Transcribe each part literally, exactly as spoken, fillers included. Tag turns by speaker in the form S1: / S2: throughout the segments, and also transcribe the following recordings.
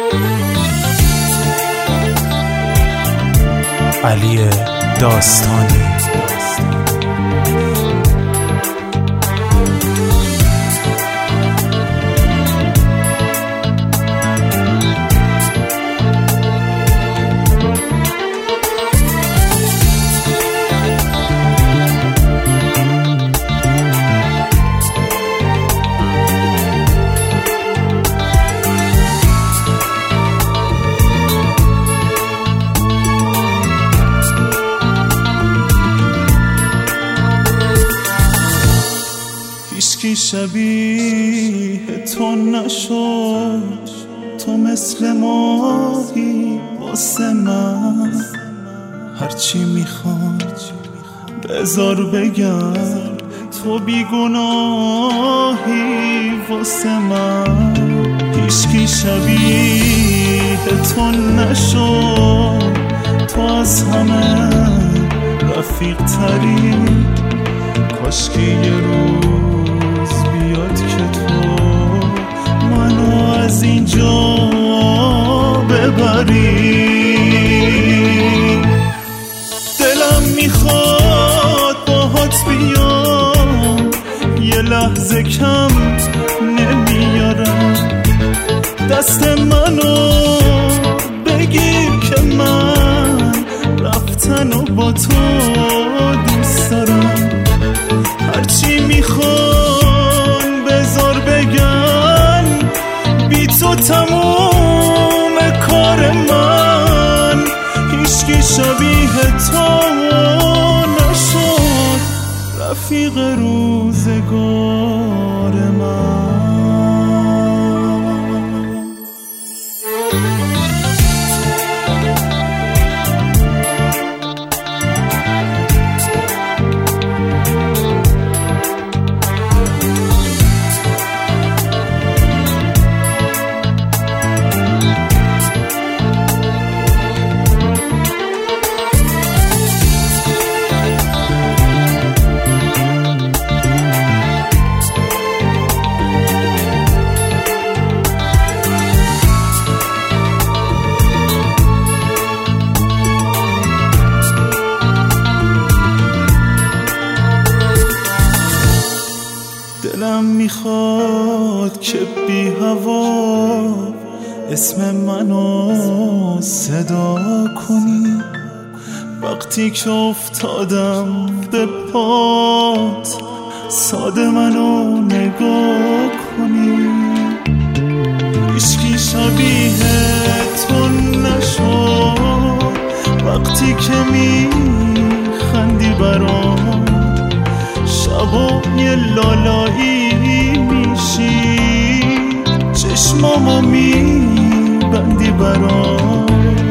S1: علی داستانی.
S2: هیچکی شبیه تو نشد، تو مثل ماهی واسه من. هرچی میخواد بذار بگم، تو بیگناهی واسه من. هیچکی شبیه تو نشد، تو از همه رفیق تری. کاشکی یه روز بیاد که تو منو از اینجا ببری. دلم میخواد باهات بیام، یه لحظه کم نمیارم. دست منو بگیر که من رفتن و با تو دوست دارم. هرچی میخوان بذار بگن، بی تو تموم کار من. هیچکی شبیه تو نشد، رفیق روزگار من. دلم میخواد که بی هوا اسم منو صدا کنی. وقتی که افتادم به پات، ساده منو نگاه کنی. هیچکی شبیه تو نشد، وقتی که میخندی برام. شبا یه لالایی میشی، چشمامو میبندی برام.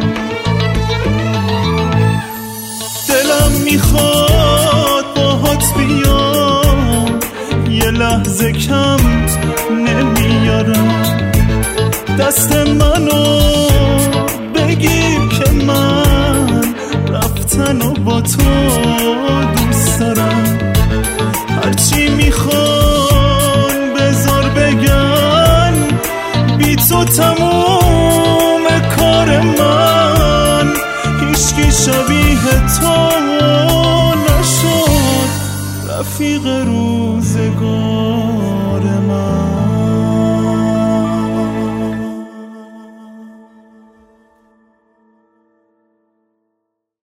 S2: دلم میخواد باهات بیام، یه لحظه کم نمیارم. دست منو بگیر که من رفتن و با تو دوست دارم. هرچی میخوان بذار بگن، بی تو تموم کار من. هیچکی شبیه تو نشد، رفیق رو